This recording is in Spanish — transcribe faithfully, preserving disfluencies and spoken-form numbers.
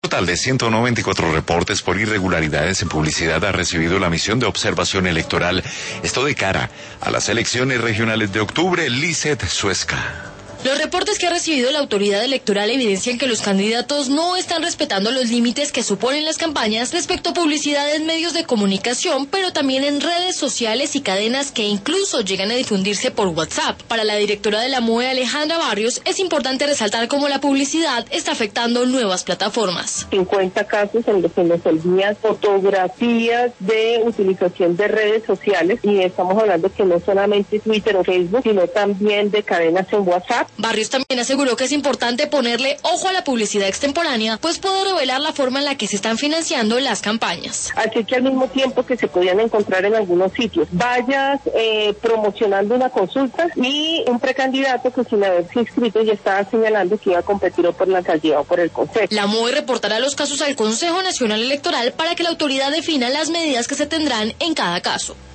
Total de ciento noventa y cuatro reportes por irregularidades en publicidad ha recibido la misión de observación electoral. Esto de cara a las elecciones regionales de octubre. Lizeth Suesca. Los reportes que ha recibido la autoridad electoral evidencian que los candidatos no están respetando los límites que suponen las campañas respecto a publicidad en medios de comunicación, pero también en redes sociales y cadenas que incluso llegan a difundirse por WhatsApp. Para la directora de la M U E, Alejandra Barrios, es importante resaltar cómo la publicidad está afectando nuevas plataformas. cincuenta casos en los que nos envían fotografías de utilización de redes sociales, y estamos hablando que no solamente Twitter o Facebook, sino también de cadenas en WhatsApp. Barrios también aseguró que es importante ponerle ojo a la publicidad extemporánea, pues puede revelar la forma en la que se están financiando las campañas. Así que al mismo tiempo que se podían encontrar en algunos sitios vallas eh, promocionando una consulta, y un precandidato que sin haberse inscrito ya estaba señalando que iba a competir o por la alcaldía o por el consejo. La M U E reportará los casos al Consejo Nacional Electoral para que la autoridad defina las medidas que se tendrán en cada caso.